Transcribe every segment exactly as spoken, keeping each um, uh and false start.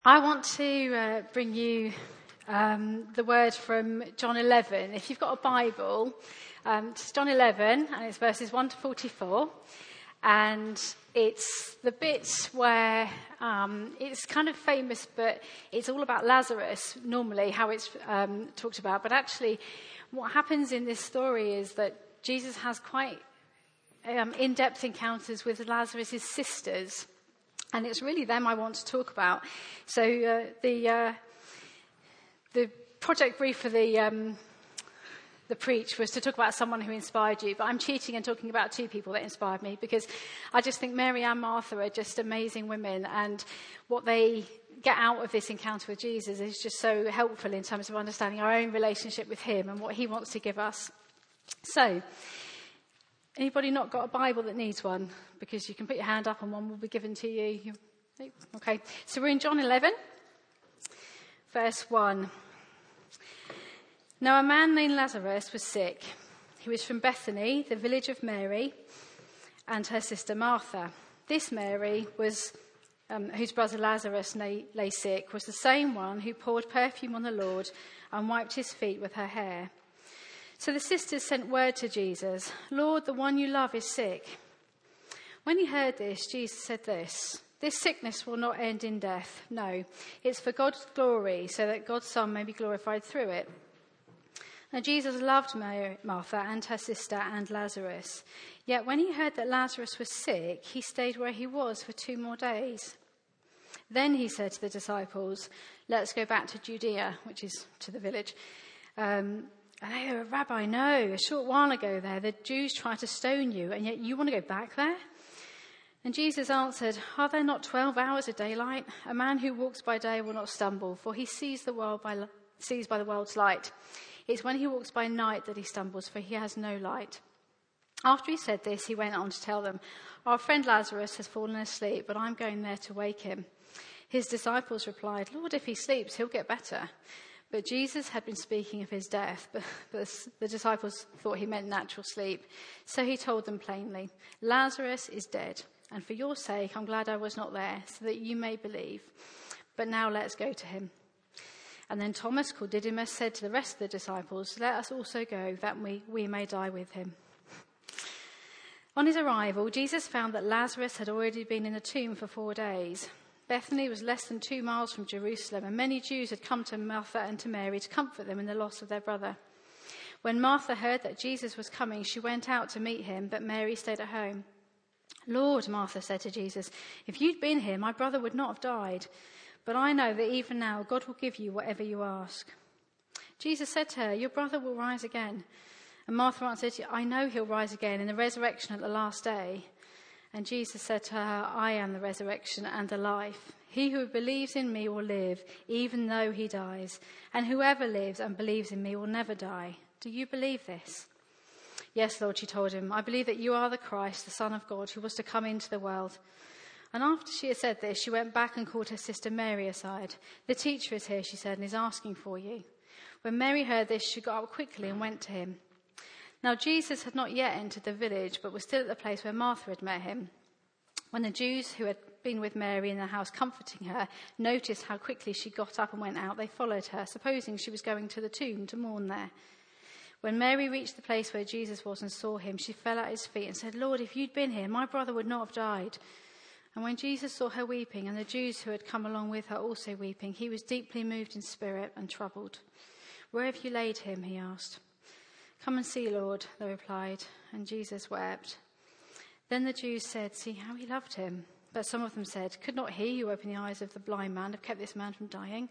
I want to uh, bring you um, the word from John eleven. If you've got a Bible, um, it's John eleven, and it's verses one to forty-four. And it's the bit where um, it's kind of famous, but it's all about Lazarus, normally, how it's um, talked about. But actually, what happens in this story is that Jesus has quite um, in-depth encounters with Lazarus' sisters. And it's really them I want to talk about. So uh, the uh, the project brief for the um, the preach was to talk about someone who inspired you. But I'm cheating and talking about two people that inspired me, because I just think Mary and Martha are just amazing women. And what they get out of this encounter with Jesus is just so helpful in terms of understanding our own relationship with him and what he wants to give us. So, anybody not got a Bible that needs one? Because you can put your hand up and one will be given to you. Okay, so we're in John eleven, verse one. Now a man named Lazarus was sick. He was from Bethany, the village of Mary and her sister Martha. This Mary, was, um, whose brother Lazarus lay, lay sick, was the same one who poured perfume on the Lord and wiped his feet with her hair. So the sisters sent word to Jesus, "Lord, the one you love is sick." When he heard this, Jesus said this, "This sickness will not end in death. No, it's for God's glory, so that God's Son may be glorified through it." Now Jesus loved Mary, Martha and her sister and Lazarus. Yet when he heard that Lazarus was sick, he stayed where he was for two more days. Then he said to the disciples, "Let's go back to Judea," which is to the village. Um, And they go, "Rabbi, no, a short while ago there, the Jews tried to stone you, and yet you want to go back there?" And Jesus answered, "Are there not twelve hours of daylight? A man who walks by day will not stumble, for he sees the world by sees by the world's light. It's when he walks by night that he stumbles, for he has no light." After he said this, he went on to tell them, "Our friend Lazarus has fallen asleep, but I'm going there to wake him." His disciples replied, "Lord, if he sleeps, he'll get better." But Jesus had been speaking of his death, but, but the disciples thought he meant natural sleep. So he told them plainly, "Lazarus is dead, and for your sake I'm glad I was not there, so that you may believe. But now let's go to him." And then Thomas, called Didymus, said to the rest of the disciples, "Let us also go, that we, we may die with him." On his arrival, Jesus found that Lazarus had already been in the tomb for four days. Bethany was less than two miles from Jerusalem, and many Jews had come to Martha and to Mary to comfort them in the loss of their brother. When Martha heard that Jesus was coming, she went out to meet him, but Mary stayed at home. "Lord," Martha said to Jesus, "if you'd been here, my brother would not have died. But I know that even now God will give you whatever you ask." Jesus said to her, "Your brother will rise again." And Martha answered, "I know he'll rise again in the resurrection at the last day." And Jesus said to her, "I am the resurrection and the life. He who believes in me will live, even though he dies. And whoever lives and believes in me will never die. Do you believe this?" "Yes, Lord," she told him. "I believe that you are the Christ, the Son of God, who was to come into the world." And after she had said this, she went back and called her sister Mary aside. "The teacher is here," she said, "and is asking for you." When Mary heard this, she got up quickly and went to him. Now Jesus had not yet entered the village, but was still at the place where Martha had met him. When the Jews who had been with Mary in the house comforting her noticed how quickly she got up and went out, they followed her, supposing she was going to the tomb to mourn there. When Mary reached the place where Jesus was and saw him, she fell at his feet and said, "Lord, if you'd been here, my brother would not have died." And when Jesus saw her weeping, and the Jews who had come along with her also weeping, he was deeply moved in spirit and troubled. "Where have you laid him?" he asked. "Come and see, Lord," they replied, and Jesus wept. Then the Jews said, "See how he loved him." But some of them said, "Could not he who opened the eyes of the blind man have kept this man from dying?"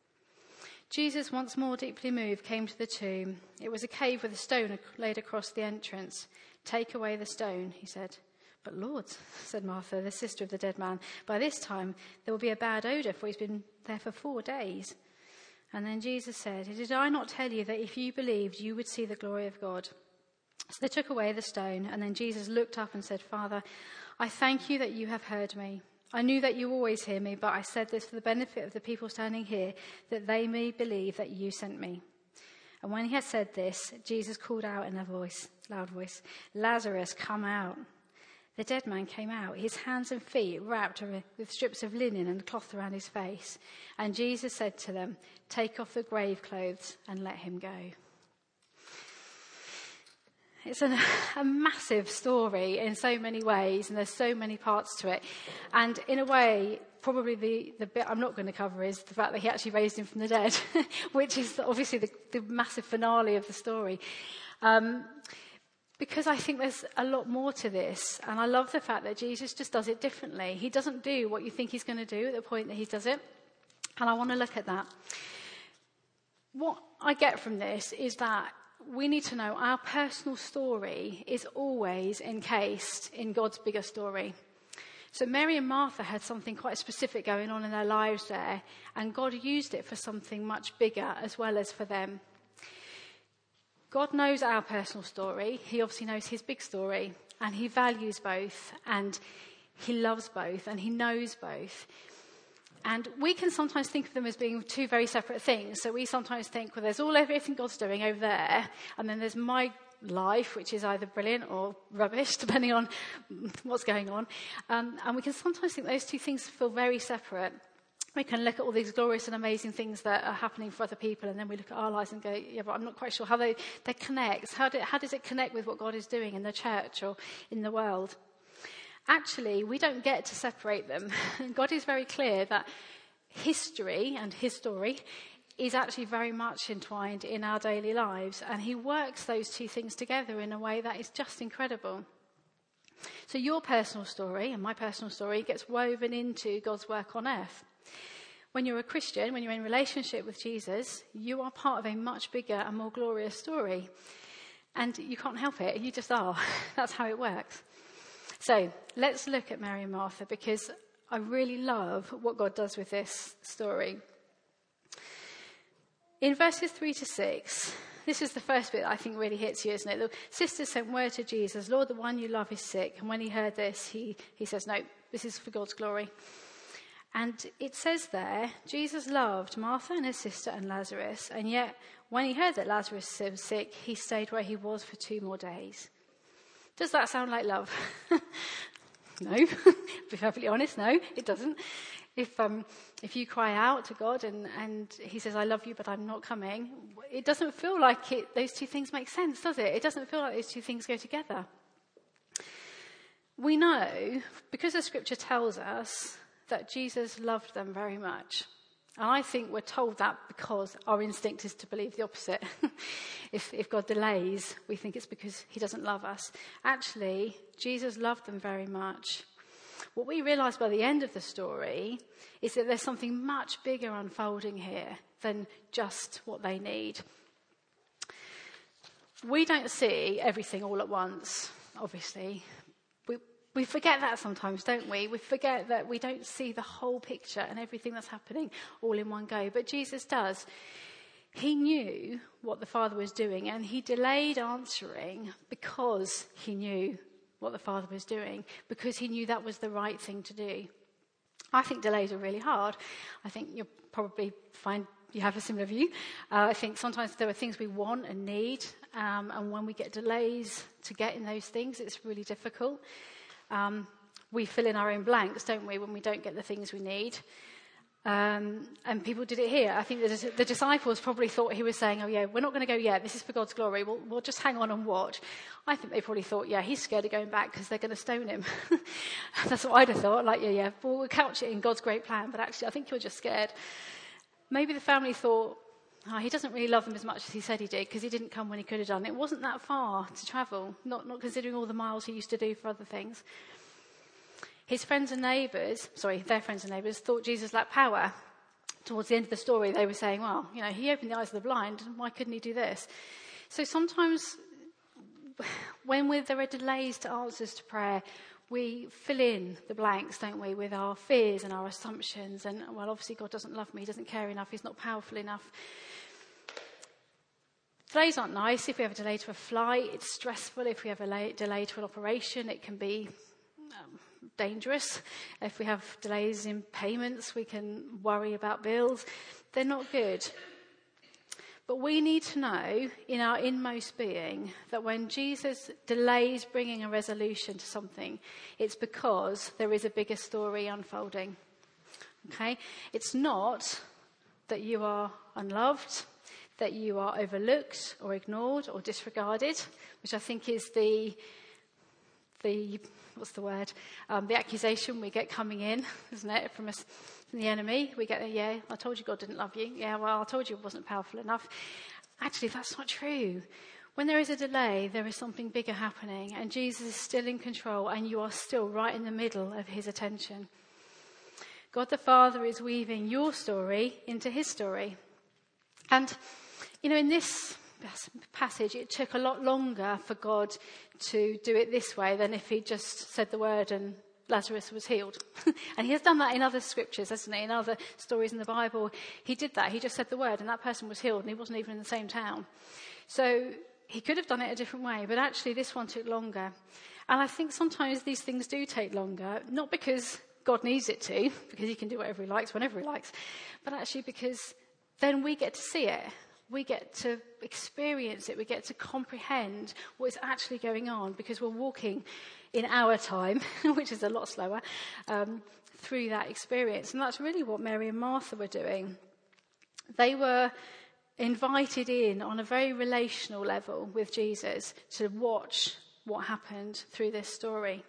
Jesus, once more deeply moved, came to the tomb. It was a cave with a stone laid across the entrance. "Take away the stone," he said. "But Lord," said Martha, the sister of the dead man, "by this time there will be a bad odour, for he's been there for four days." And then Jesus said, "Did I not tell you that if you believed, you would see the glory of God?" So they took away the stone, and then Jesus looked up and said, "Father, I thank you that you have heard me. I knew that you always hear me, but I said this for the benefit of the people standing here, that they may believe that you sent me." And when he had said this, Jesus called out in a voice, loud voice, "Lazarus, come out." The dead man came out, his hands and feet wrapped with strips of linen and cloth around his face. And Jesus said to them, "Take off the grave clothes and let him go." It's a, a massive story in so many ways, and there's so many parts to it. And in a way, probably the, the bit I'm not going to cover is the fact that he actually raised him from the dead, which is obviously the, the massive finale of the story. Um, because I think there's a lot more to this, and I love the fact that Jesus just does it differently. He doesn't do what you think he's going to do at the point that he does it, and I want to look at that. What I get from this is that we need to know our personal story is always encased in God's bigger story. So Mary and Martha had something quite specific going on in their lives there, and God used it for something much bigger as well as for them. God knows our personal story. He obviously knows his big story, and he values both, and he loves both, and he knows both. And we can sometimes think of them as being two very separate things. So we sometimes think, well, there's all everything God's doing over there, and then there's my life, which is either brilliant or rubbish, depending on what's going on. Um, and we can sometimes think those two things feel very separate. We can look at all these glorious and amazing things that are happening for other people, and then we look at our lives and go, yeah, but I'm not quite sure how they, they connect. How, do, how does it connect with what God is doing in the church or in the world? Actually, we don't get to separate them. God is very clear that history and his story is actually very much entwined in our daily lives, and he works those two things together in a way that is just incredible. So your personal story and my personal story gets woven into God's work on earth. When you're a Christian, when you're in relationship with Jesus, you are part of a much bigger and more glorious story. And you can't help it, you just are. That's how it works. So let's look at Mary and Martha, because I really love what God does with this story. In verses three to six, this is the first bit that I think really hits you, isn't it? The sisters sent word to Jesus, "Lord, the one you love is sick." And when he heard this, he, he says, "No, this is for God's glory." And it says there, Jesus loved Martha and her sister and Lazarus, and yet when he heard that Lazarus was sick, he stayed where he was for two more days. Does that sound like love? No. To be perfectly honest, no, it doesn't. If um, if you cry out to God and, and he says, "I love you, but I'm not coming," it doesn't feel like it, those two things make sense, does it? It doesn't feel like those two things go together. We know, because the scripture tells us, that Jesus loved them very much. And I think we're told that because our instinct is to believe the opposite. if, if God delays, we think it's because he doesn't love us. Actually, Jesus loved them very much. What we realise by the end of the story is that there's something much bigger unfolding here than just what they need. We don't see everything all at once, obviously. We, we forget that sometimes, don't we? We forget that we don't see the whole picture and everything that's happening all in one go. But Jesus does. He knew what the Father was doing, and he delayed answering because he knew what the Father was doing, because he knew that was the right thing to do. I think delays are really hard. I think you'll probably find you have a similar view. Uh, I think sometimes there are things we want and need, um, and when we get delays to get in those things, it's really difficult. Um, we fill in our own blanks, don't we, when we don't get the things we need. Um, and people did it here. I think the, the disciples probably thought he was saying, "Oh yeah, we're not going to go yet. This is for God's glory. We'll, we'll just hang on and watch." I think they probably thought, yeah, he's scared of going back because they're going to stone him. That's what I'd have thought. Like, yeah, yeah, we'll, we'll couch it in God's great plan. But actually, I think you're just scared. Maybe the family thought, oh, he doesn't really love them as much as he said he did because he didn't come when he could have done. It wasn't that far to travel, not, not considering all the miles he used to do for other things. His friends and neighbours, sorry, their friends and neighbours, thought Jesus lacked power. Towards the end of the story, they were saying, well, you know, he opened the eyes of the blind, why couldn't he do this? So sometimes when we're, there are delays to answers to prayer, we fill in the blanks, don't we, with our fears and our assumptions. And, well, obviously God doesn't love me, he doesn't care enough, he's not powerful enough. Delays aren't nice. If we have a delay to a flight, it's stressful. If we have a delay to an operation, it can be um, dangerous. If we have delays in payments, we can worry about bills. They're not good. But we need to know in our inmost being that when Jesus delays bringing a resolution to something, it's because there is a bigger story unfolding. Okay? It's not that you are unloved, that you are overlooked or ignored or disregarded, which I think is the, the what's the word, um, the accusation we get coming in, isn't it, from us, from the enemy. We get, yeah, I told you God didn't love you. Yeah, well, I told you it wasn't powerful enough. Actually, that's not true. When there is a delay, there is something bigger happening, and Jesus is still in control, and you are still right in the middle of his attention. God the Father is weaving your story into his story. And, you know, in this passage, it took a lot longer for God to do it this way than if he just said the word and Lazarus was healed. And he has done that in other scriptures, hasn't he? In other stories in the Bible, he did that. He just said the word and that person was healed, and he wasn't even in the same town. So he could have done it a different way, but actually this one took longer. And I think sometimes these things do take longer, not because God needs it to, because he can do whatever he likes, whenever he likes, but actually because then we get to see it. We get to experience it. We get to comprehend what is actually going on, because we're walking in our time, which is a lot slower, um, through that experience. And that's really what Mary and Martha were doing. They were invited in on a very relational level with Jesus to watch what happened through this story.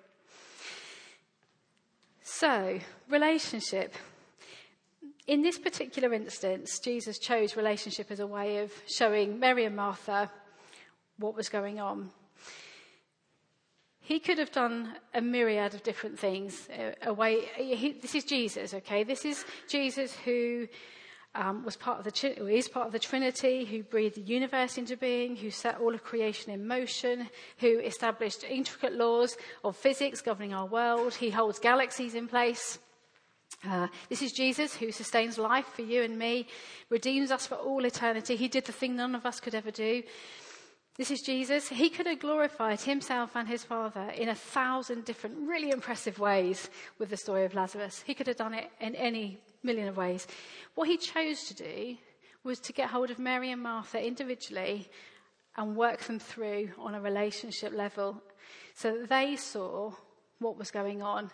So, relationship. In this particular instance, Jesus chose relationship as a way of showing Mary and Martha what was going on. He could have done a myriad of different things. A, a way, he, this is Jesus, okay? This is Jesus who um, was part of the, who is part of the Trinity, who breathed the universe into being, who set all of creation in motion, who established intricate laws of physics governing our world. He holds galaxies in place. Uh, this is Jesus who sustains life for you and me, redeems us for all eternity. He did the thing none of us could ever do. This is Jesus. He could have glorified himself and his Father in a thousand different, really impressive ways with the story of Lazarus. He could have done it in any million of ways. What he chose to do was to get hold of Mary and Martha individually and work them through on a relationship level so that they saw what was going on.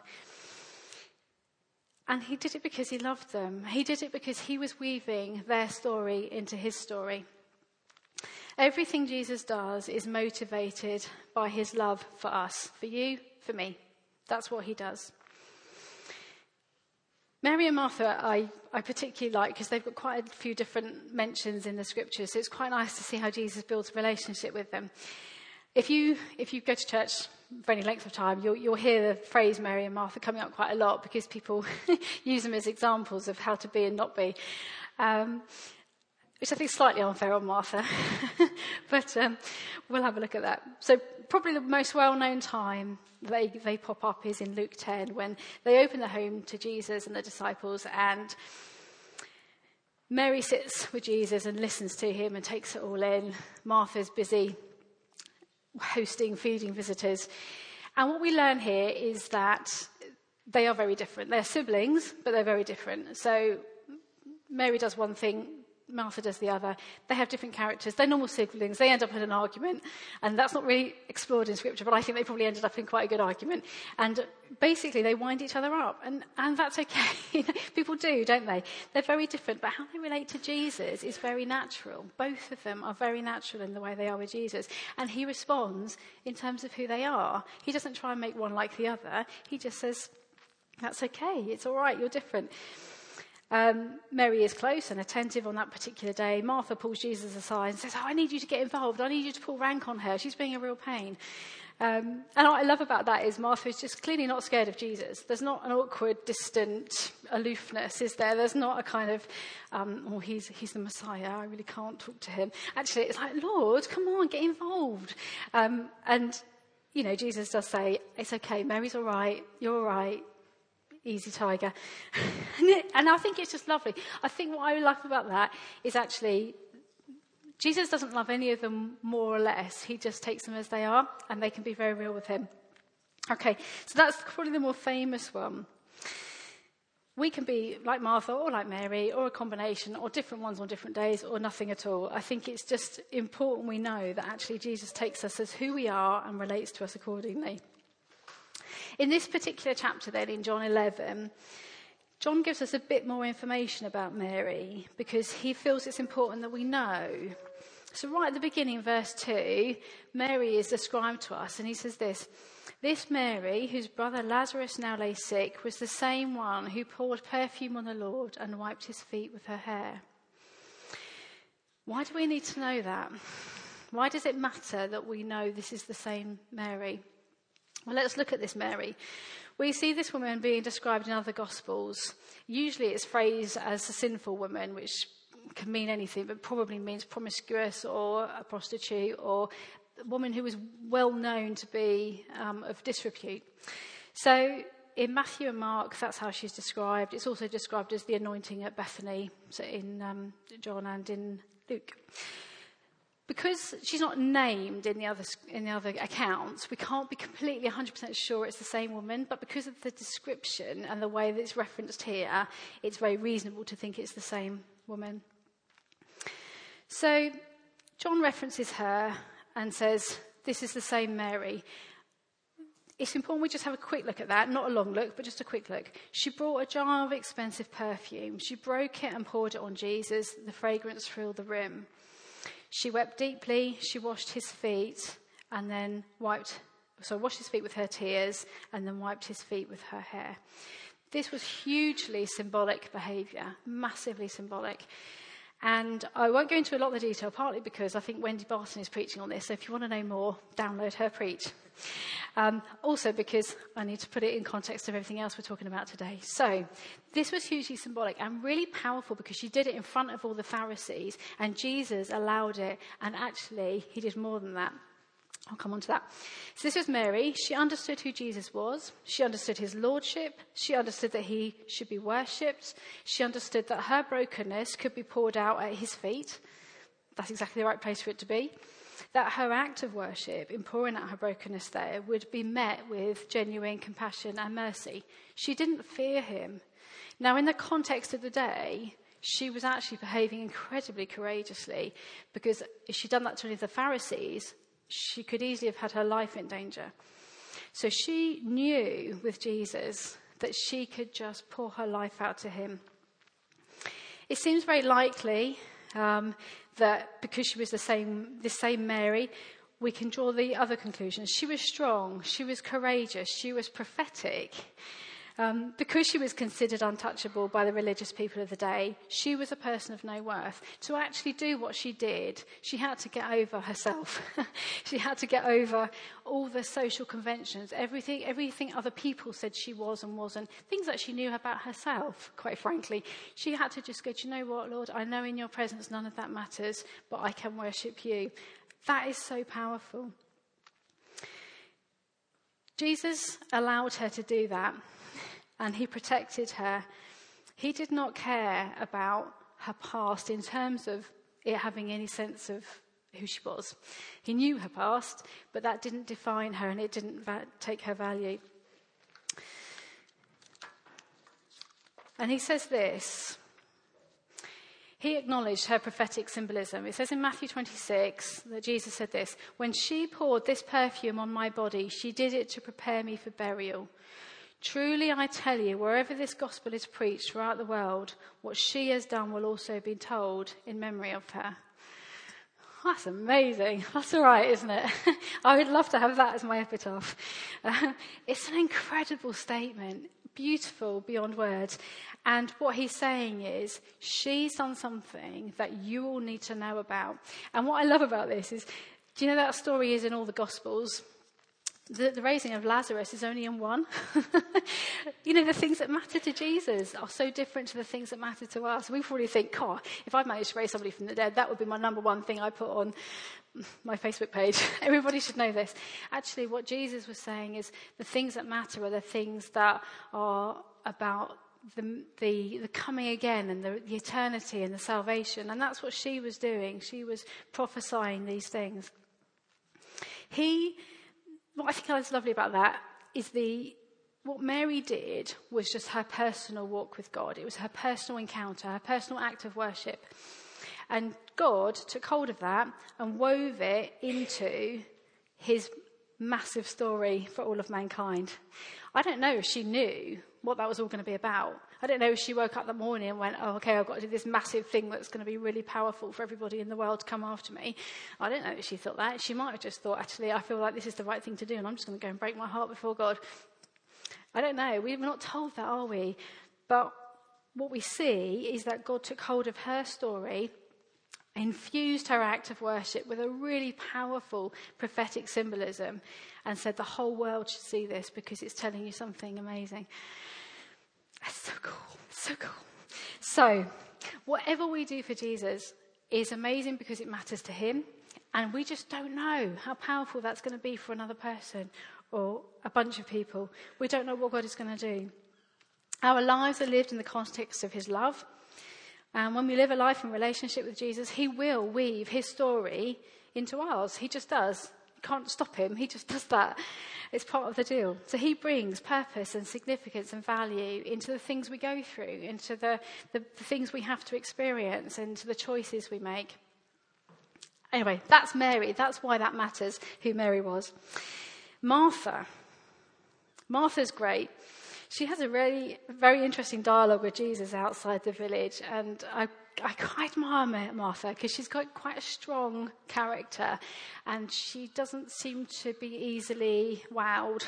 And he did it because he loved them. He did it because he was weaving their story into his story. Everything Jesus does is motivated by his love for us, for you, for me. That's what he does. Mary and Martha, I, I particularly like because they've got quite a few different mentions in the scriptures. So it's quite nice to see how Jesus builds a relationship with them. If you if you go to church for any length of time, you'll, you'll hear the phrase Mary and Martha coming up quite a lot because people use them as examples of how to be and not be, um, which I think is slightly unfair on Martha. But um, we'll have a look at that. So probably the most well-known time they, they pop up is in Luke ten, when they open the home to Jesus and the disciples, and Mary sits with Jesus and listens to him and takes it all in. Martha's busy hosting, feeding visitors. And what we learn here is that they are very different. They're siblings, but they're very different. So Mary does one thing, Martha does the other. They have different characters. They're normal siblings. They end up in an argument. And that's not really explored in Scripture, but I think they probably ended up in quite a good argument. And basically, they wind each other up. And, and that's okay. People do, don't they? They're very different. But how they relate to Jesus is very natural. Both of them are very natural in the way they are with Jesus. And he responds in terms of who they are. He doesn't try and make one like the other. He just says, that's okay. It's all right. You're different. Um, Mary is close and attentive on that particular day. Martha pulls Jesus aside and says, oh, I need you to get involved. I need you to pull rank on her. She's being a real pain. Um, and what I love about that is Martha is just clearly not scared of Jesus. There's not an awkward, distant aloofness, is there? There's not a kind of, um, oh, he's, he's the Messiah. I really can't talk to him. Actually, it's like, Lord, come on, get involved. Um, and, you know, Jesus does say, it's okay, Mary's all right. You're all right. Easy tiger. And I think it's just lovely. I think what I love about that is actually Jesus doesn't love any of them more or less. He just takes them as they are, and they can be very real with him. Okay, so that's probably the more famous one. We can be like Martha or like Mary or a combination or different ones on different days or nothing at all. I think it's just important we know that actually Jesus takes us as who we are and relates to us accordingly. In this particular chapter then, in John eleven, John gives us a bit more information about Mary because he feels it's important that we know. So right at the beginning, verse two, Mary is described to us, and he says this: "This Mary, whose brother Lazarus now lay sick, was the same one who poured perfume on the Lord and wiped his feet with her hair." Why do we need to know that? Why does it matter that we know this is the same Mary? Well, let's look at this Mary. We see this woman being described in other Gospels. Usually it's phrased as a sinful woman, which can mean anything, but probably means promiscuous or a prostitute or a woman who was well known to be um, of disrepute. So in Matthew and Mark, that's how she's described. It's also described as the anointing at Bethany, so in um, John and in Luke. Because she's not named in the other in the other accounts, we can't be completely one hundred percent sure it's the same woman, but because of the description and the way that it's referenced here, it's very reasonable to think it's the same woman. So John references her and says, this is the same Mary. It's important we just have a quick look at that, not a long look, but just a quick look. She brought a jar of expensive perfume. She broke it and poured it on Jesus. The fragrance filled the room. She wept deeply, she washed his feet, and then wiped, so washed his feet with her tears, and then wiped his feet with her hair. This was hugely symbolic behaviour, massively symbolic. And I won't go into a lot of the detail, partly because I think Wendy Barton is preaching on this, so if you want to know more, download her preach. Um, also because I need to put it in context of everything else we're talking about today. So this was hugely symbolic and really powerful because she did it in front of all the Pharisees, and Jesus allowed it, and actually he did more than that. I'll come on to that. So this was Mary. She understood who Jesus was. She understood his lordship. She understood that he should be worshipped. She understood that her brokenness could be poured out at his feet. That's exactly the right place for it to be. That her act of worship, in pouring out her brokenness there, would be met with genuine compassion and mercy. She didn't fear him. Now, in the context of the day, she was actually behaving incredibly courageously, because if she'd done that to any of the Pharisees, she could easily have had her life in danger. So she knew with Jesus that she could just pour her life out to him. It seems very likely um, that because she was the same, the same Mary, we can draw the other conclusions. She was strong, she was courageous, she was prophetic. Um, because she was considered untouchable by the religious people of the day, she was a person of no worth. To actually do what she did, she had to get over herself. She had to get over all the social conventions, everything, everything other people said she was and wasn't, things that she knew about herself, quite frankly. She had to just go, do you know what, Lord? I know in your presence none of that matters, but I can worship you. That is so powerful. Jesus allowed her to do that. And he protected her. He did not care about her past in terms of it having any sense of who she was. He knew her past, but that didn't define her and it didn't va- take her value. And he says this. He acknowledged her prophetic symbolism. It says in Matthew twenty-six that Jesus said this: "When she poured this perfume on my body, she did it to prepare me for burial. Truly, I tell you, wherever this gospel is preached throughout the world, what she has done will also be told in memory of her." That's amazing. That's all right, isn't it? I would love to have that as my epitaph. Uh, it's an incredible statement, beautiful beyond words. And what he's saying is, she's done something that you all need to know about. And what I love about this is, do you know that story is in all the Gospels? The, the raising of Lazarus is only in one. You know, the things that matter to Jesus are so different to the things that matter to us. We probably think, God, if I managed to raise somebody from the dead, that would be my number one thing I put on my Facebook page. Everybody should know this. Actually, what Jesus was saying is the things that matter are the things that are about the, the, the coming again and the, the eternity and the salvation. And that's what she was doing. She was prophesying these things. He... What I think is lovely about that is the what Mary did was just her personal walk with God. It was her personal encounter, her personal act of worship. And God took hold of that and wove it into his massive story for all of mankind. I don't know if she knew what that was all going to be about. I don't know if she woke up that morning and went, oh, okay, I've got to do this massive thing that's going to be really powerful for everybody in the world to come after me. I don't know if she thought that. She might have just thought, actually, I feel like this is the right thing to do and I'm just going to go and break my heart before God. I don't know. We're not told that, are we? But what we see is that God took hold of her story, infused her act of worship with a really powerful prophetic symbolism, and said the whole world should see this because it's telling you something amazing. That's so cool. So cool. So, whatever we do for Jesus is amazing because it matters to him, and we just don't know how powerful that's going to be for another person or a bunch of people. We don't know what God is going to do. Our lives are lived in the context of his love. And when we live a life in relationship with Jesus, he will weave his story into ours. He just does. You can't stop him. He just does that. It's part of the deal. So he brings purpose and significance and value into the things we go through, into the, the, the things we have to experience, into the choices we make. Anyway, that's Mary. That's why that matters, who Mary was. Martha. Martha's great. She has a really very interesting dialogue with Jesus outside the village, and I, I quite admire Martha because she's got quite a strong character, and she doesn't seem to be easily wowed.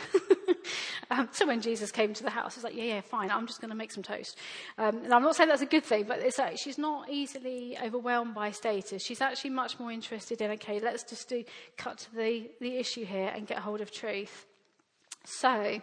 um, so when Jesus came to the house, it's like, yeah, yeah, fine, I'm just going to make some toast. Um, and I'm not saying that's a good thing, but it's like she's not easily overwhelmed by status. She's actually much more interested in, okay, let's just do cut to the, the issue here and get hold of truth. So,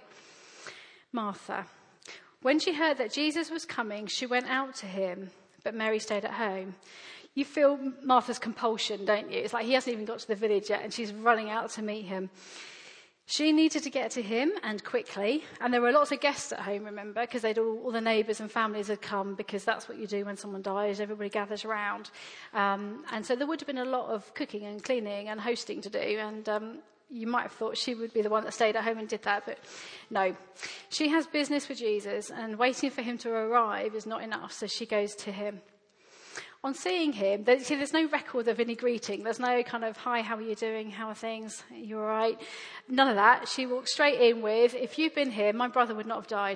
Martha. When she heard that Jesus was coming, she went out to him, but Mary stayed at home. You feel Martha's compulsion, don't you? It's like he hasn't even got to the village yet and she's running out to meet him. She needed to get to him, and quickly. And there were lots of guests at home, remember, because they'd all, all the neighbours and families had come, because that's what you do when someone dies. Everybody gathers around. Um, and so there would have been a lot of cooking and cleaning and hosting to do. And um, you might have thought she would be the one that stayed at home and did that, but no. She has business with Jesus, and waiting for him to arrive is not enough, so she goes to him. On seeing him, there, see, there's no record of any greeting. There's no kind of, hi, how are you doing? How are things? Are you all right? None of that. She walks straight in with, if you'd been here, my brother would not have died.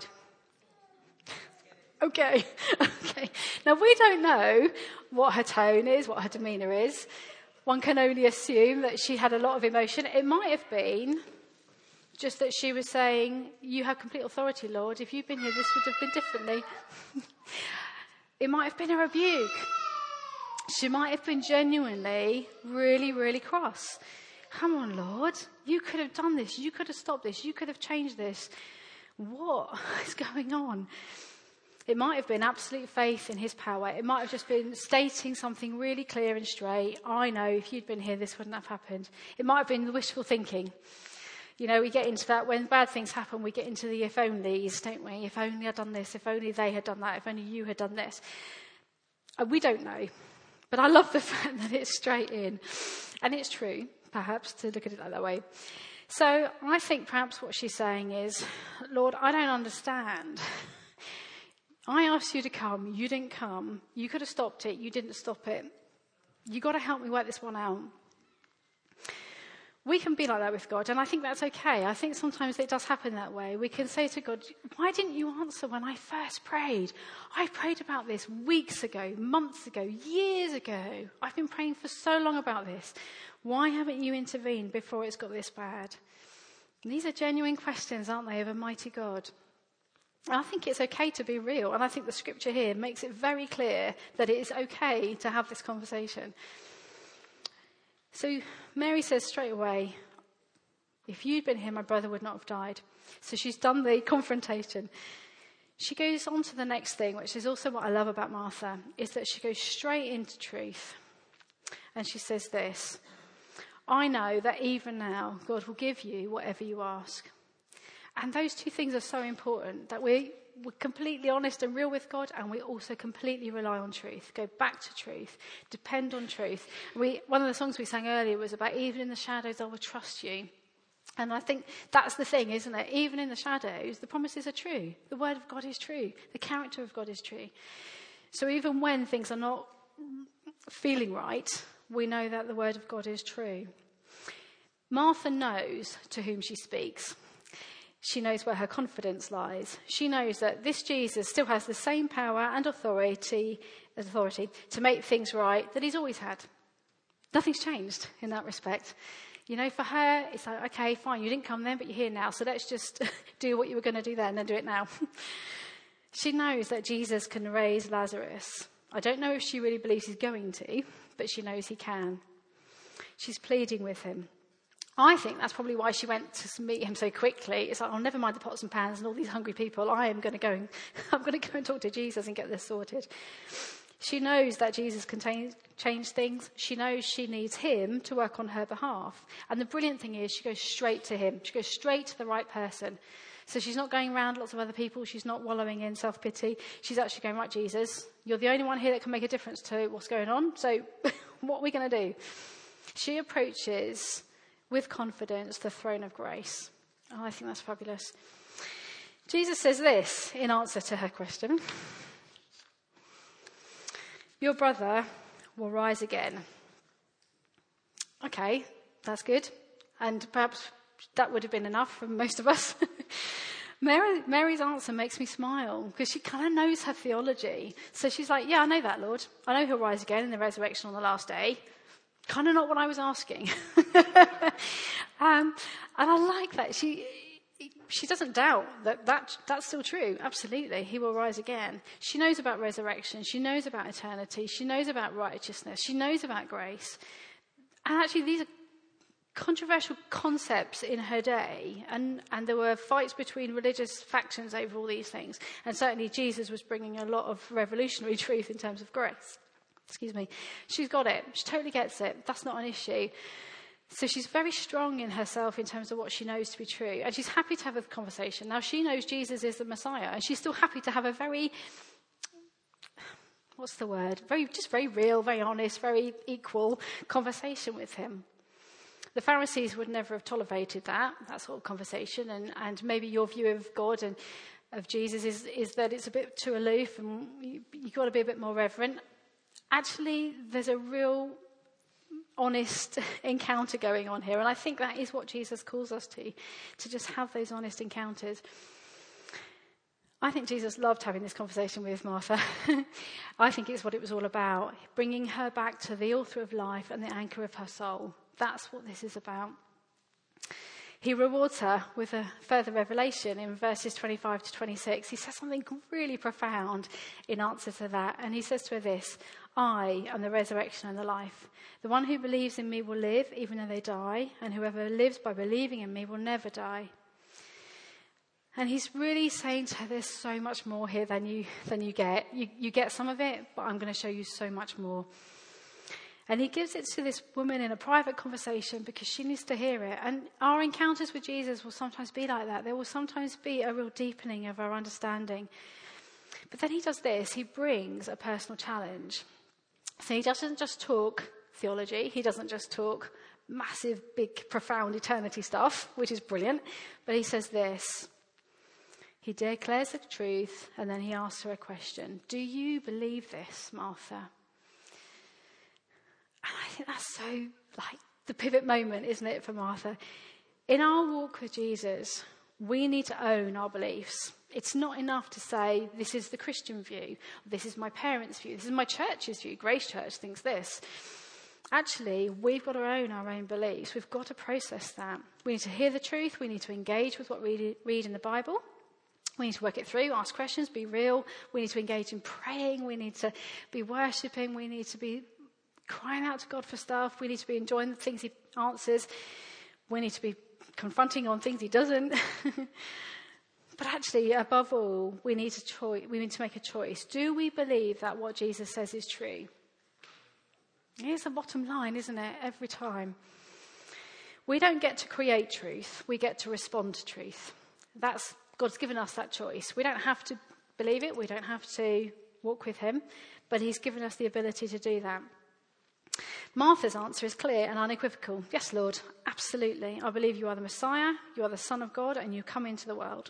okay. okay. Now, we don't know what her tone is, what her demeanour is. One can only assume that she had a lot of emotion. It might have been just that she was saying, you have complete authority, Lord. If you'd been here, this would have been differently. It might have been a rebuke. She might have been genuinely really, really cross. Come on, Lord. You could have done this. You could have stopped this. You could have changed this. What is going on? It might have been absolute faith in his power. It might have just been stating something really clear and straight. I know if you'd been here, this wouldn't have happened. It might have been the wishful thinking. You know, we get into that when bad things happen, we get into the if onlys, don't we? If only I'd done this, if only they had done that, if only you had done this. And we don't know. But I love the fact that it's straight in. And it's true, perhaps, to look at it like that way. So I think perhaps what she's saying is, Lord, I don't understand. I asked you to come, you didn't come. You could have stopped it, you didn't stop it. You've got to help me work this one out. We can be like that with God, and I think that's okay. I think sometimes it does happen that way. We can say to God, why didn't you answer when I first prayed? I prayed about this weeks ago, months ago, years ago. I've been praying for so long about this. Why haven't you intervened before it's got this bad? And these are genuine questions, aren't they, of a mighty God? And I think it's okay to be real, and I think the scripture here makes it very clear that it is okay to have this conversation. So Mary says straight away, if you'd been here, my brother would not have died. So she's done the confrontation. She goes on to the next thing, which is also what I love about Martha, is that she goes straight into truth. And she says this, I know that even now God will give you whatever you ask. And those two things are so important, that we, we're completely honest and real with God, and we also completely rely on truth. Go back to truth. Depend on truth. We, one of the songs we sang earlier was about, even in the shadows, I will trust you. And I think that's the thing, isn't it? Even in the shadows, the promises are true. The word of God is true. The character of God is true. So even when things are not feeling right, we know that the word of God is true. Martha knows to whom she speaks. She knows where her confidence lies. She knows that this Jesus still has the same power and authority, authority to make things right that he's always had. Nothing's changed in that respect. You know, for her, it's like, okay, fine, you didn't come then, but you're here now, so let's just do what you were going to do then and do it now. She knows that Jesus can raise Lazarus. I don't know if she really believes he's going to, but she knows he can. She's pleading with him. I think that's probably why she went to meet him so quickly. It's like, oh, never mind the pots and pans and all these hungry people. I am going to go and, I'm going to go and talk to Jesus and get this sorted. She knows that Jesus can t- change things. She knows she needs him to work on her behalf. And the brilliant thing is she goes straight to him. She goes straight to the right person. So she's not going around lots of other people. She's not wallowing in self-pity. She's actually going, right, Jesus, you're the only one here that can make a difference to what's going on. So what are we going to do? She approaches with confidence the throne of grace. Oh, I think that's fabulous. Jesus says this in answer to her question. Your brother will rise again. Okay, that's good. And perhaps that would have been enough for most of us. Mary, Mary's answer makes me smile because she kind of knows her theology. So she's like, yeah, I know that, Lord. I know he'll rise again in the resurrection on the last day. Kind of not what I was asking. um, and I like that. She she doesn't doubt that, that that's still true. Absolutely. He will rise again. She knows about resurrection. She knows about eternity. She knows about righteousness. She knows about grace. And actually, these are controversial concepts in her day. And, and there were fights between religious factions over all these things. And certainly Jesus was bringing a lot of revolutionary truth in terms of grace. Excuse me. She's got it. She totally gets it. That's not an issue. So she's very strong in herself in terms of what she knows to be true. And she's happy to have a conversation. Now, she knows Jesus is the Messiah. And she's still happy to have a very, what's the word? Very, just very real, very honest, very equal conversation with him. The Pharisees would never have tolerated that, that sort of conversation. And, and maybe your view of God and of Jesus is, is that it's a bit too aloof and you, you've got to be a bit more reverent. Actually, there's a real honest encounter going on here. And I think that is what Jesus calls us to, to just have those honest encounters. I think Jesus loved having this conversation with Martha. I think it's what it was all about, bringing her back to the author of life and the anchor of her soul. That's what this is about. He rewards her with a further revelation in verses twenty-five to twenty-six. He says something really profound in answer to that. And he says to her this, I am the resurrection and the life. The one who believes in me will live even though they die, and whoever lives by believing in me will never die. And he's really saying to her, there's so much more here than you than you get. You, you get some of it, but I'm going to show you so much more. And he gives it to this woman in a private conversation because she needs to hear it. And our encounters with Jesus will sometimes be like that. There will sometimes be a real deepening of our understanding. But then he does this. He brings a personal challenge. So he doesn't just talk theology. He doesn't just talk massive, big, profound eternity stuff, which is brilliant. But he says this. He declares the truth, and then he asks her a question. Do you believe this, Martha? And I think that's so, like, the pivot moment, isn't it, for Martha? In our walk with Jesus, we need to own our beliefs. It's not enough to say, this is the Christian view, this is my parents' view, this is my church's view, Grace Church thinks this. Actually, we've got to own our own beliefs. We've got to process that. We need to hear the truth. We need to engage with what we read in the Bible. We need to work it through, ask questions, be real. We need to engage in praying. We need to be worshipping. We need to be crying out to God for stuff. We need to be enjoying the things he answers. We need to be confronting on things he doesn't. But actually, above all, we need to choi- we need to make a choice. Do we believe that what Jesus says is true? Here's the bottom line, isn't it? Every time. We don't get to create truth. We get to respond to truth. That's God's given us that choice. We don't have to believe it. We don't have to walk with him. But he's given us the ability to do that. Martha's answer is clear and unequivocal. Yes, Lord, absolutely. I believe you are the Messiah, you are the Son of God, and you come into the world.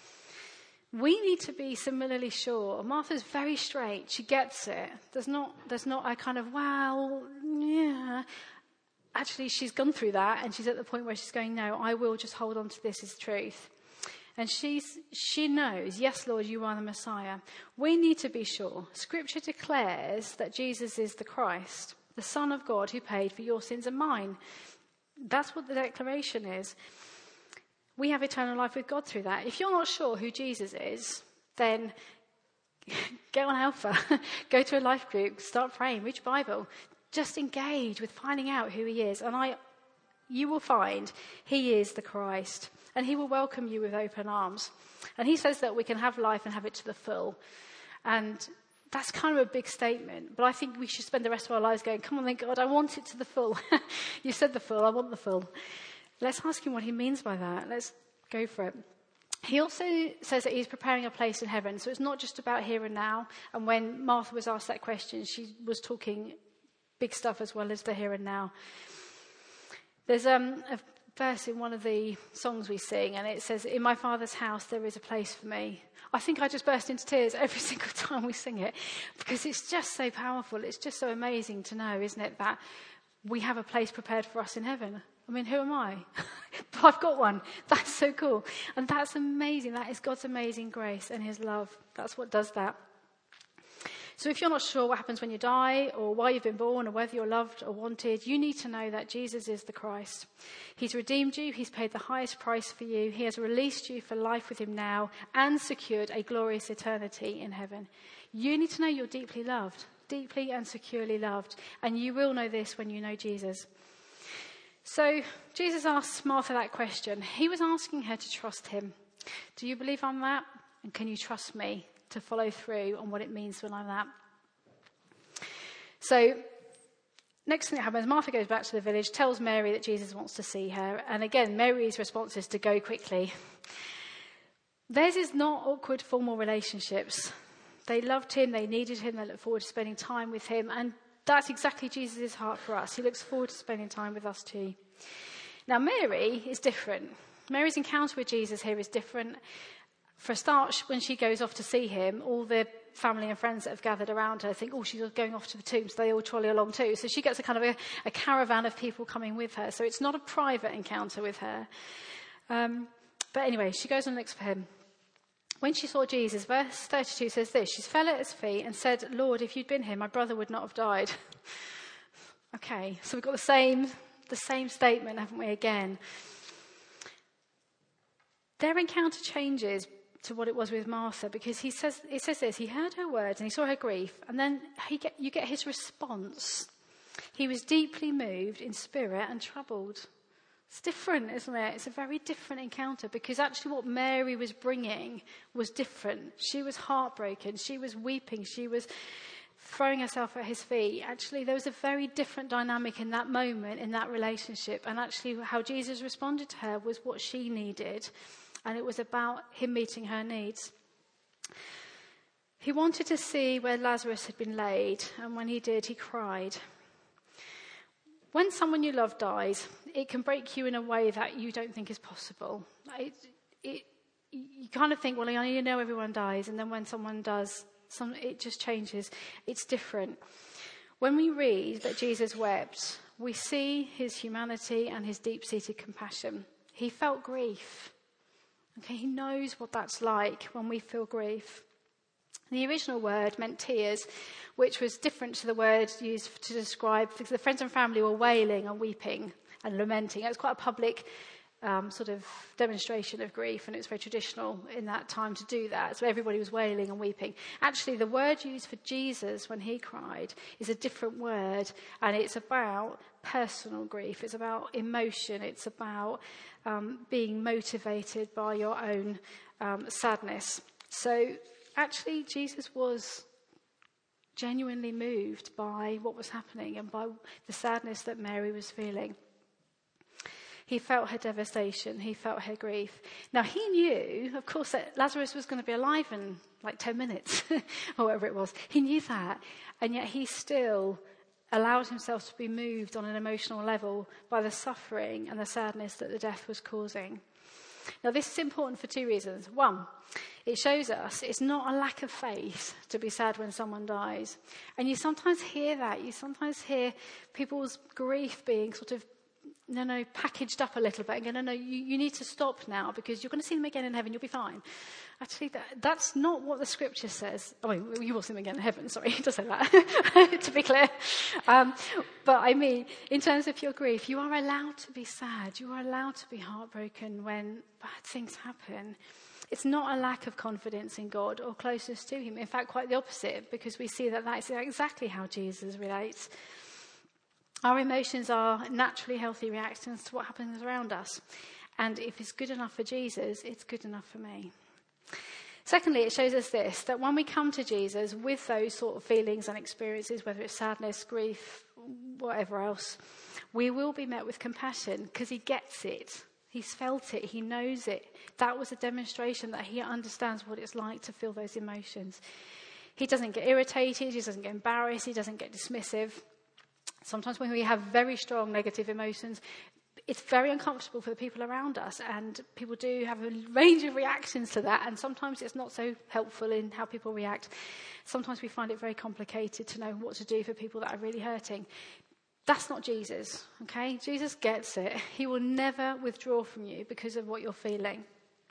We need to be similarly sure. Martha's very straight. She gets it. There's not, there's not a kind of, well, yeah. Actually, she's gone through that, and she's at the point where she's going, no, I will just hold on to this as truth. And she's, she knows, yes, Lord, you are the Messiah. We need to be sure. Scripture declares that Jesus is the Christ, the Son of God who paid for your sins and mine. That's what the declaration is. We have eternal life with God through that. If you're not sure who Jesus is, then get on Alpha. Go to a life group, start praying, read your Bible. Just engage with finding out who he is. And I, you will find he is the Christ. And he will welcome you with open arms. And he says that we can have life and have it to the full. And that's kind of a big statement, but I think we should spend the rest of our lives going, come on then, God, I want it to the full. You said the full, I want the full. Let's ask him what he means by that. Let's go for it. He also says that he's preparing a place in heaven, so it's not just about here and now. And when Martha was asked that question, she was talking big stuff as well as the here and now. There's um, a verse in one of the songs we sing, and it says, in my Father's house there is a place for me. I think I just burst into tears every single time we sing it, because it's just so powerful. It's just so amazing to know, isn't it, that we have a place prepared for us in heaven. I mean, who am I? But I've got one. That's so cool. And that's amazing. That is God's amazing grace and his love. That's what does that. So if you're not sure what happens when you die, or why you've been born, or whether you're loved or wanted, you need to know that Jesus is the Christ. He's redeemed you. He's paid the highest price for you. He has released you for life with him now and secured a glorious eternity in heaven. You need to know you're deeply loved, deeply and securely loved. And you will know this when you know Jesus. So Jesus asked Martha that question. He was asking her to trust him. Do you believe I'm that? And can you trust me to follow through on what it means when I'm that? So next thing that happens, Martha goes back to the village, tells Mary that Jesus wants to see her. And again, Mary's response is to go quickly. Theirs is not awkward formal relationships. They loved him, they needed him, they looked forward to spending time with him. And that's exactly Jesus' heart for us. He looks forward to spending time with us too. Now, Mary is different. Mary's encounter with Jesus here is different. For a start, when she goes off to see him, all the family and friends that have gathered around her think, oh, she's going off to the tomb, so they all trolley along too. So she gets a kind of a, a caravan of people coming with her. So it's not a private encounter with her. Um, but anyway, she goes and looks for him. When she saw Jesus, verse thirty-two says this, she fell at his feet and said, Lord, if you'd been here, my brother would not have died. Okay, so we've got the same, the same statement, haven't we, again? Their encounter changes to what it was with Martha, because he says, it says this, he heard her words and he saw her grief, and then he get, you get his response. He was deeply moved in spirit and troubled. It's different, isn't it? It's a very different encounter, because actually what Mary was bringing was different. She was heartbroken. She was weeping. She was throwing herself at his feet. Actually, there was a very different dynamic in that moment, in that relationship. And actually how Jesus responded to her was what she needed. And it was about him meeting her needs. He wanted to see where Lazarus had been laid. And when he did, he cried. When someone you love dies, it can break you in a way that you don't think is possible. It, it, you kind of think, well, you know everyone dies, and then when someone does, some, it just changes. It's different. When we read that Jesus wept, we see his humanity and his deep-seated compassion. He felt grief. Okay, he knows what that's like when we feel grief. The original word meant tears, which was different to the word used to describe, because the friends and family were wailing and weeping and lamenting. It was quite a public um, sort of demonstration of grief, and it was very traditional in that time to do that. So everybody was wailing and weeping. Actually, the word used for Jesus when he cried is a different word, and it's about personal grief. It's about emotion. It's about um, being motivated by your own um, sadness. So actually, Jesus was genuinely moved by what was happening and by the sadness that Mary was feeling. He felt her devastation. He felt her grief. Now, he knew, of course, that Lazarus was going to be alive in like ten minutes or whatever it was. He knew that. And yet he still allowed himself to be moved on an emotional level by the suffering and the sadness that the death was causing. Now, this is important for two reasons. One, it shows us it's not a lack of faith to be sad when someone dies. And you sometimes hear that. You sometimes hear people's grief being sort of, no, no, packaged up a little bit and go, no, no, you, you need to stop now because you're going to see them again in heaven, you'll be fine. Actually, that, that's not what the scripture says. I mean, you will see them again in heaven, sorry, it does say that, to be clear. Um, but I mean, in terms of your grief, you are allowed to be sad. You are allowed to be heartbroken when bad things happen. It's not a lack of confidence in God or closeness to him. In fact, quite the opposite, because we see that that's exactly how Jesus relates. Our emotions are naturally healthy reactions to what happens around us. And if it's good enough for Jesus, it's good enough for me. Secondly, it shows us this, that when we come to Jesus with those sort of feelings and experiences, whether it's sadness, grief, whatever else, we will be met with compassion because he gets it. He's felt it. He knows it. That was a demonstration that he understands what it's like to feel those emotions. He doesn't get irritated. He doesn't get embarrassed. He doesn't get dismissive. Sometimes when we have very strong negative emotions, it's very uncomfortable for the people around us, and people do have a range of reactions to that, and sometimes it's not so helpful in how people react. Sometimes we find it very complicated to know what to do for people that are really hurting. That's not Jesus, okay? Jesus gets it. He will never withdraw from you because of what you're feeling.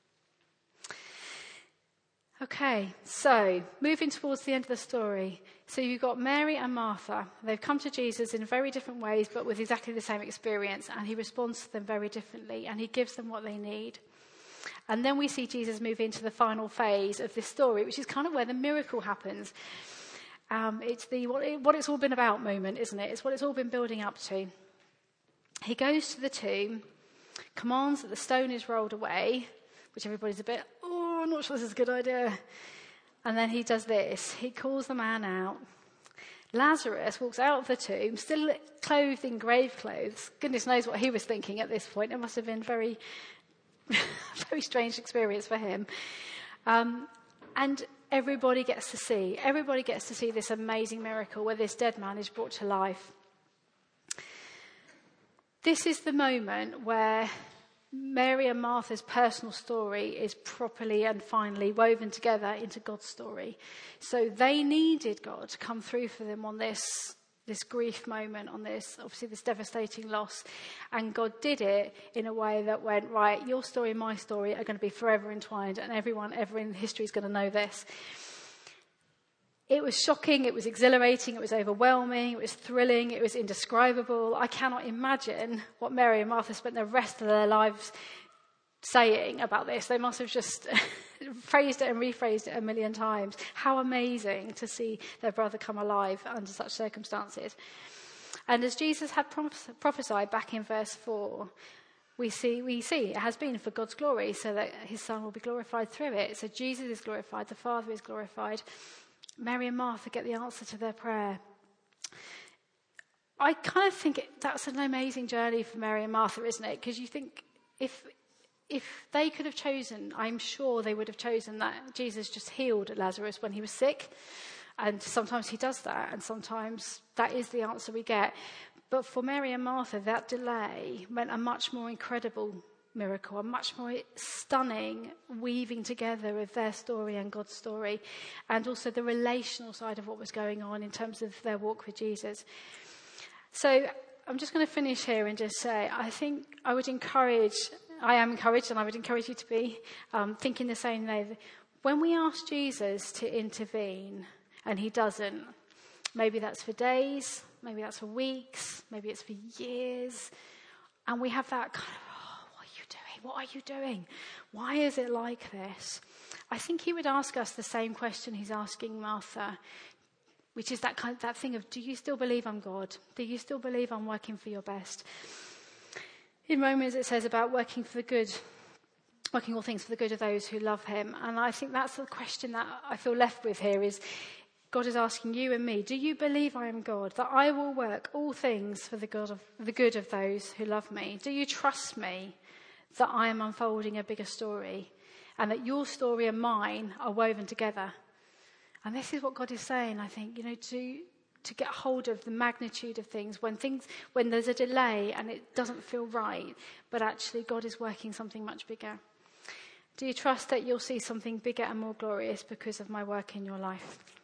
Okay, so moving towards the end of the story. So you've got Mary and Martha. They've come to Jesus in very different ways, but with exactly the same experience. And he responds to them very differently, and he gives them what they need. And then we see Jesus move into the final phase of this story, which is kind of where the miracle happens. Um, it's the what, it, what it's all been about moment, isn't it? It's what it's all been building up to. He goes to the tomb, commands that the stone is rolled away, which everybody's a bit, oh, I'm not sure this is a good idea. And then he does this. He calls the man out. Lazarus walks out of the tomb, still clothed in grave clothes. Goodness knows what he was thinking at this point. It must have been very, very strange experience for him. Um, and everybody gets to see. Everybody gets to see this amazing miracle where this dead man is brought to life. This is the moment where Mary and Martha's personal story is properly and finally woven together into God's story. So they needed God to come through for them on this, this grief moment, on this, obviously this devastating loss. And God did it in a way that went, right, your story and my story are going to be forever entwined, and everyone ever in history is going to know this. It was shocking, it was exhilarating, it was overwhelming, it was thrilling, it was indescribable. I cannot imagine what Mary and Martha spent the rest of their lives saying about this. They must have just phrased it and rephrased it a million times. How amazing to see their brother come alive under such circumstances. And as Jesus had prophesied back in verse four, we see, we see it has been for God's glory, so that his Son will be glorified through it. So Jesus is glorified, the Father is glorified. Mary and Martha get the answer to their prayer. I kind of think it, that's an amazing journey for Mary and Martha, isn't it? Because you think if if they could have chosen, I'm sure they would have chosen that Jesus just healed Lazarus when he was sick. And sometimes he does that, and sometimes that is the answer we get. But for Mary and Martha, that delay meant a much more incredible miracle, a much more stunning weaving together of their story and God's story, and also the relational side of what was going on in terms of their walk with Jesus. So I'm just going to finish here and just say, I think I would encourage, I am encouraged, and I would encourage you to be um, thinking the same way. When we ask Jesus to intervene and he doesn't, maybe that's for days, maybe that's for weeks, maybe it's for years, and we have that kind of, what are you doing? Why is it like this? I think he would ask us the same question he's asking Martha, which is that kind of, that thing of, do you still believe I'm God? Do you still believe I'm working for your best? In Romans it says about working for the good, working all things for the good of those who love him. And I think that's the question that I feel left with here is, God is asking you and me, do you believe I am God, that I will work all things for the good of, the good of those who love me? Do you trust me that I am unfolding a bigger story, and that your story and mine are woven together? And this is what God is saying, I think, you know, to to get hold of the magnitude of things when things when there's a delay and it doesn't feel right, but actually God is working something much bigger? Do you trust that you'll see something bigger and more glorious because of my work in your life?